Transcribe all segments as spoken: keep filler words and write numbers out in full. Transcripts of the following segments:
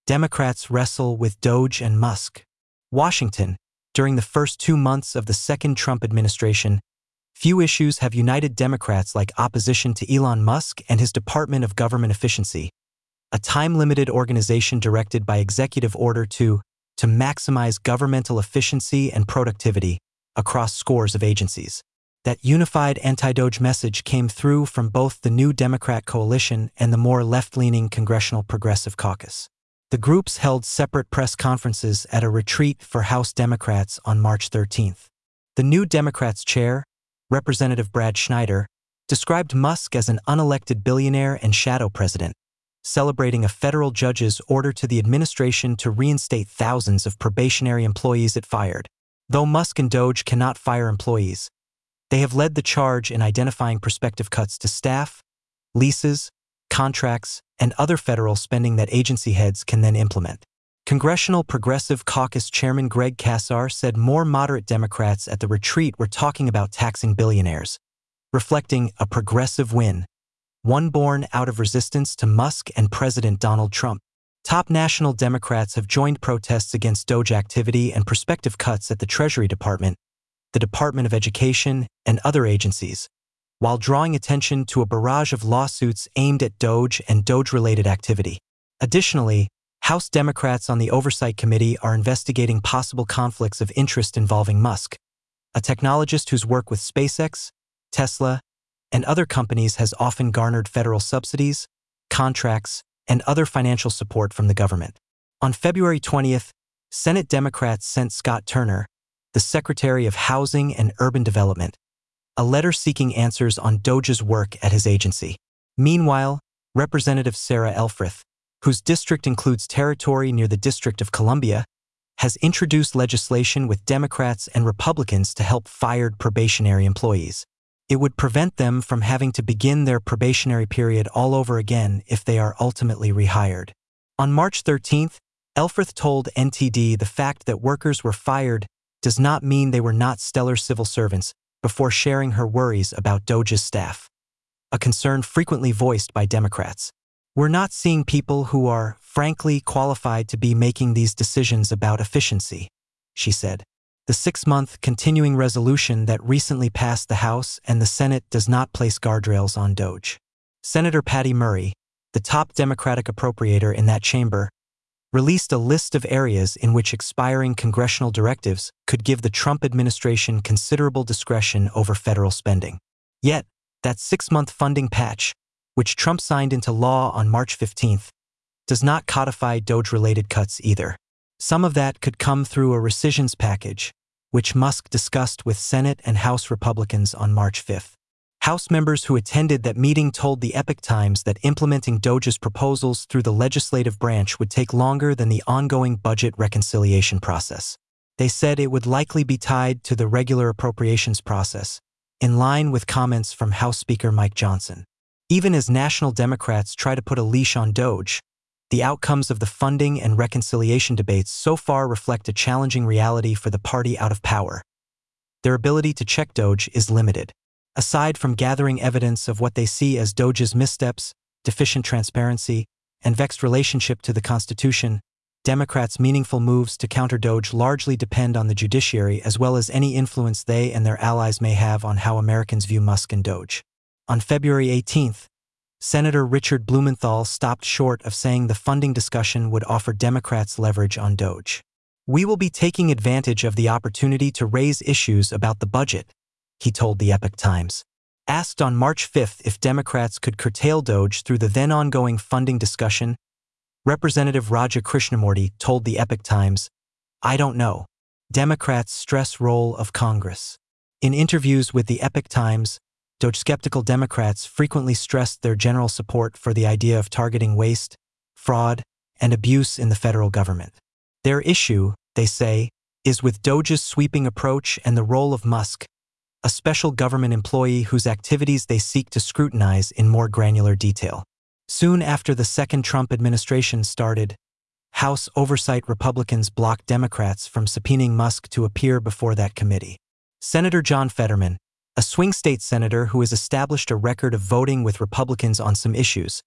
Democrats wrestle with Doge and Musk. Washington. During the first two months of the second Trump administration, few issues have united Democrats like opposition to Elon Musk and his Department of Government Efficiency, a time-limited organization directed by executive order to, to maximize governmental efficiency and productivity across scores of agencies. That unified anti-Doge message came through from both the New Democrat Coalition and the more left-leaning Congressional Progressive Caucus. The groups held separate press conferences at a retreat for House Democrats on March thirteenth. The New Democrats chair, Representative Brad Schneider, described Musk as an unelected billionaire and shadow president, celebrating a federal judge's order to the administration to reinstate thousands of probationary employees it fired. Though Musk and Doge cannot fire employees, they have led the charge in identifying prospective cuts to staff, leases, contracts, and other federal spending that agency heads can then implement. Congressional Progressive Caucus Chairman Greg Casar said more moderate Democrats at the retreat were talking about taxing billionaires, reflecting a progressive win, one born out of resistance to Musk and President Donald Trump. Top national Democrats have joined protests against Doge activity and prospective cuts at the Treasury Department, the Department of Education, and other agencies, while drawing attention to a barrage of lawsuits aimed at Doge and Doge-related activity. Additionally, House Democrats on the Oversight Committee are investigating possible conflicts of interest involving Musk, a technologist whose work with SpaceX, Tesla, and other companies has often garnered federal subsidies, contracts, and other financial support from the government. On February twentieth, Senate Democrats sent Scott Turner, the Secretary of Housing and Urban Development, a letter seeking answers on Doge's work at his agency. Meanwhile, Representative Sarah Elfreth, whose district includes territory near the District of Columbia, has introduced legislation with Democrats and Republicans to help fired probationary employees. It would prevent them from having to begin their probationary period all over again if they are ultimately rehired. On March thirteenth, Elfreth told N T D the fact that workers were fired does not mean they were not stellar civil servants, before sharing her worries about Doge's staff, a concern frequently voiced by Democrats. We're not seeing people who are, frankly, qualified to be making these decisions about efficiency, she said. The six-month continuing resolution that recently passed the House and the Senate does not place guardrails on Doge. Senator Patty Murray, the top Democratic appropriator in that chamber, released a list of areas in which expiring congressional directives could give the Trump administration considerable discretion over federal spending. Yet, that six-month funding patch, which Trump signed into law on March fifteenth, does not codify Doge-related cuts either. Some of that could come through a rescissions package, which Musk discussed with Senate and House Republicans on March fifth. House members who attended that meeting told the Epoch Times that implementing Doge's proposals through the legislative branch would take longer than the ongoing budget reconciliation process. They said it would likely be tied to the regular appropriations process, in line with comments from House Speaker Mike Johnson. Even as national Democrats try to put a leash on Doge, the outcomes of the funding and reconciliation debates so far reflect a challenging reality for the party out of power. Their ability to check Doge is limited. Aside from gathering evidence of what they see as Doge's missteps, deficient transparency, and vexed relationship to the Constitution, Democrats' meaningful moves to counter Doge largely depend on the judiciary as well as any influence they and their allies may have on how Americans view Musk and Doge. On February eighteenth, Senator Richard Blumenthal stopped short of saying the funding discussion would offer Democrats leverage on Doge. "We will be taking advantage of the opportunity to raise issues about the budget," he told the Epoch Times. Asked on March fifth if Democrats could curtail Doge through the then-ongoing funding discussion, Representative Raja Krishnamurti told the Epoch Times, "I don't know." Democrats stress role of Congress. In interviews with the Epoch Times, Doge-skeptical Democrats frequently stressed their general support for the idea of targeting waste, fraud, and abuse in the federal government. Their issue, they say, is with Doge's sweeping approach and the role of Musk, a special government employee whose activities they seek to scrutinize in more granular detail. Soon after the second Trump administration started, House Oversight Republicans blocked Democrats from subpoenaing Musk to appear before that committee. Senator John Fetterman, a swing state senator who has established a record of voting with Republicans on some issues,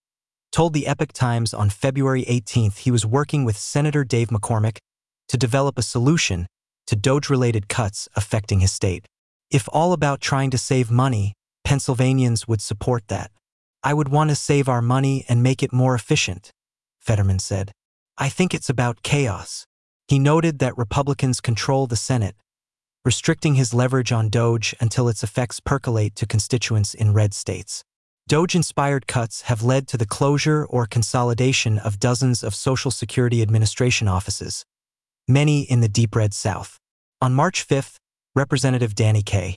told the Epoch Times on February eighteenth he was working with Senator Dave McCormick to develop a solution to Doge-related cuts affecting his state. If all about trying to save money, Pennsylvanians would support that. I would want to save our money and make it more efficient, Fetterman said. I think it's about chaos. He noted that Republicans control the Senate, restricting his leverage on Doge until its effects percolate to constituents in red states. Doge-inspired cuts have led to the closure or consolidation of dozens of Social Security Administration offices, many in the deep red South. On March fifth, Representative Danny K.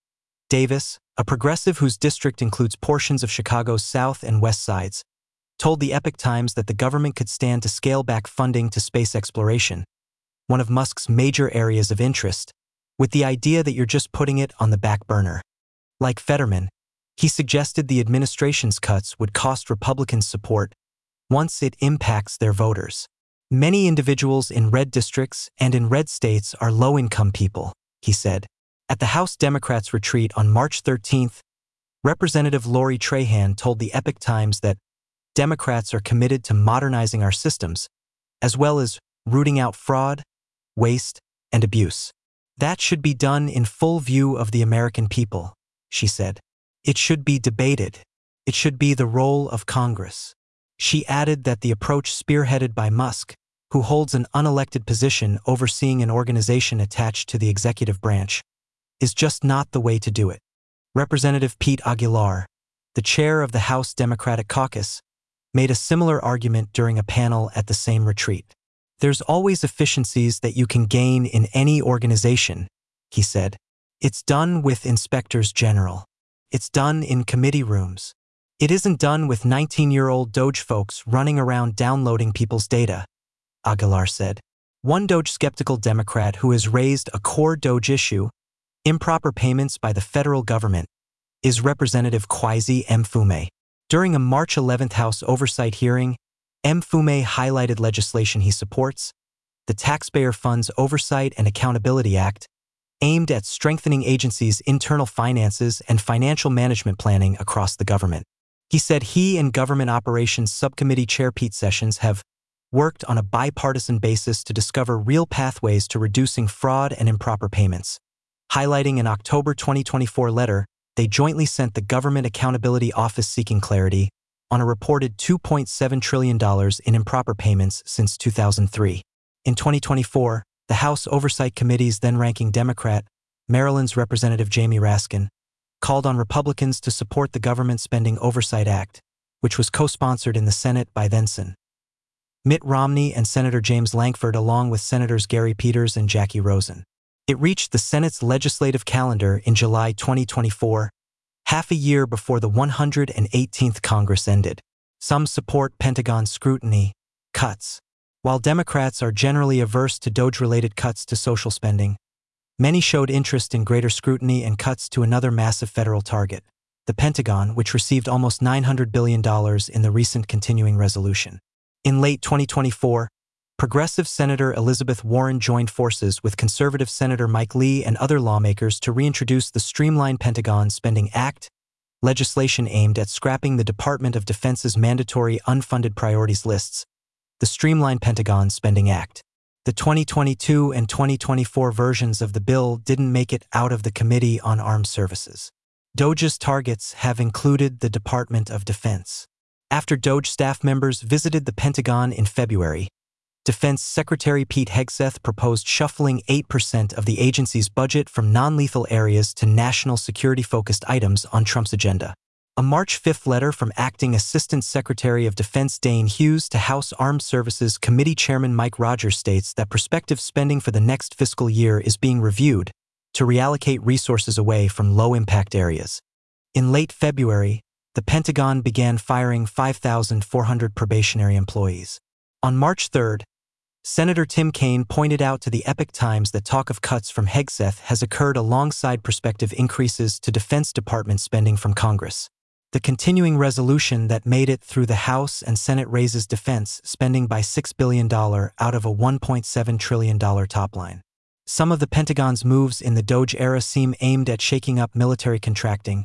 Davis, a progressive whose district includes portions of Chicago's South and West Sides, told the Epoch Times that the government could stand to scale back funding to space exploration, one of Musk's major areas of interest, with the idea that you're just putting it on the back burner. Like Fetterman, he suggested the administration's cuts would cost Republicans support once it impacts their voters. Many individuals in red districts and in red states are low-income people, he said. At the House Democrats' retreat on March thirteenth, Representative Lori Trahan told the Epoch Times that Democrats are committed to modernizing our systems, as well as rooting out fraud, waste, and abuse. That should be done in full view of the American people, she said. It should be debated. It should be the role of Congress. She added that the approach spearheaded by Musk, who holds an unelected position overseeing an organization attached to the executive branch, is just not the way to do it. Representative Pete Aguilar, the chair of the House Democratic Caucus, made a similar argument during a panel at the same retreat. There's always efficiencies that you can gain in any organization, he said. It's done with inspectors general. It's done in committee rooms. It isn't done with nineteen-year-old Doge folks running around downloading people's data, Aguilar said. One Doge-skeptical Democrat who has raised a core Doge issue, improper payments by the federal government, is Representative Kweisi Mfume. During a March eleventh House oversight hearing, Mfume highlighted legislation he supports, the Taxpayer Funds Oversight and Accountability Act, aimed at strengthening agencies' internal finances and financial management planning across the government. He said he and Government Operations Subcommittee Chair Pete Sessions have worked on a bipartisan basis to discover real pathways to reducing fraud and improper payments. Highlighting an October twenty twenty-four letter, they jointly sent the Government Accountability Office seeking clarity on a reported two point seven trillion dollars in improper payments since two thousand three. In twenty twenty-four, the House Oversight Committee's then-ranking Democrat, Maryland's Representative Jamie Raskin, called on Republicans to support the Government Spending Oversight Act, which was co-sponsored in the Senate by then-Sen. Mitt Romney and Senator James Lankford, along with Senators Gary Peters and Jackie Rosen. It reached the Senate's legislative calendar in July twenty twenty-four, half a year before the one hundred eighteenth Congress ended. Some support Pentagon scrutiny, cuts. While Democrats are generally averse to Doge-related cuts to social spending, many showed interest in greater scrutiny and cuts to another massive federal target, the Pentagon, which received almost nine hundred billion dollars in the recent continuing resolution. In late twenty twenty-four, progressive Senator Elizabeth Warren joined forces with conservative Senator Mike Lee and other lawmakers to reintroduce the Streamlined Pentagon Spending Act, legislation aimed at scrapping the Department of Defense's mandatory unfunded priorities lists, the Streamlined Pentagon Spending Act. The twenty twenty-two and twenty twenty-four versions of the bill didn't make it out of the Committee on Armed Services. Doge's targets have included the Department of Defense. After Doge staff members visited the Pentagon in February, Defense Secretary Pete Hegseth proposed shuffling eight percent of the agency's budget from non-lethal areas to national security-focused items on Trump's agenda. A March fifth letter from Acting Assistant Secretary of Defense Dane Hughes to House Armed Services Committee Chairman Mike Rogers states that prospective spending for the next fiscal year is being reviewed to reallocate resources away from low-impact areas. In late February, the Pentagon began firing five thousand four hundred probationary employees. On March third, Senator Tim Kaine pointed out to the Epoch Times that talk of cuts from Hegseth has occurred alongside prospective increases to Defense Department spending from Congress. The continuing resolution that made it through the House and Senate raises defense spending by six billion dollars out of a one point seven trillion dollars top line. Some of the Pentagon's moves in the Doge era seem aimed at shaking up military contracting,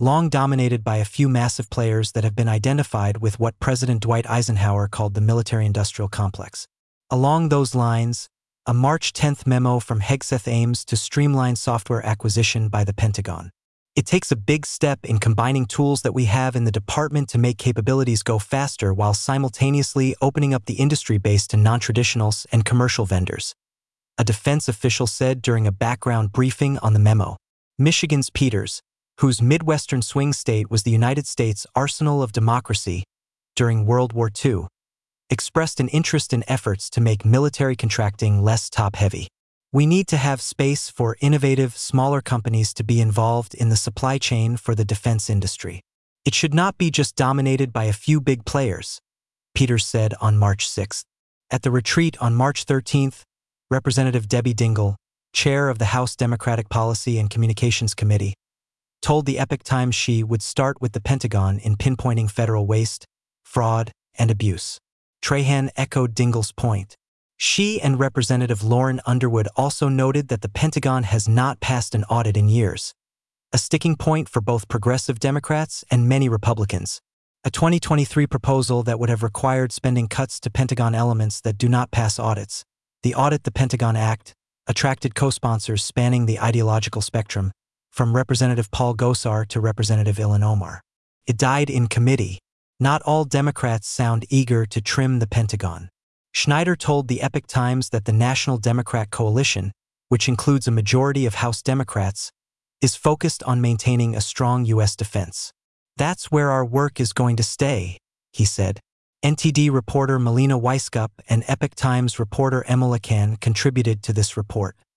long dominated by a few massive players that have been identified with what President Dwight Eisenhower called the military-industrial complex. Along those lines, a March tenth memo from Hegseth aims to streamline software acquisition by the Pentagon. It takes a big step in combining tools that we have in the department to make capabilities go faster while simultaneously opening up the industry base to non-traditionals and commercial vendors, a defense official said during a background briefing on the memo. Michigan's Peters, whose Midwestern swing state was the United States arsenal of democracy during World War Two, expressed an interest in efforts to make military contracting less top-heavy. We need to have space for innovative, smaller companies to be involved in the supply chain for the defense industry. It should not be just dominated by a few big players, Peters said on March sixth. At the retreat on March thirteenth, Representative Debbie Dingell, chair of the House Democratic Policy and Communications Committee, told the Epoch Times she would start with the Pentagon in pinpointing federal waste, fraud, and abuse. Trahan echoed Dingell's point. She and Representative Lauren Underwood also noted that the Pentagon has not passed an audit in years, a sticking point for both progressive Democrats and many Republicans. A twenty twenty-three proposal that would have required spending cuts to Pentagon elements that do not pass audits. The Audit the Pentagon Act attracted co-sponsors spanning the ideological spectrum, from Representative Paul Gosar to Representative Ilhan Omar. It died in committee. Not all Democrats sound eager to trim the Pentagon. Schneider told the Epoch Times that the National Democrat Coalition, which includes a majority of House Democrats, is focused on maintaining a strong U S defense. That's where our work is going to stay, he said. N T D reporter Melina Weiskup and Epoch Times reporter Emma Lacan contributed to this report.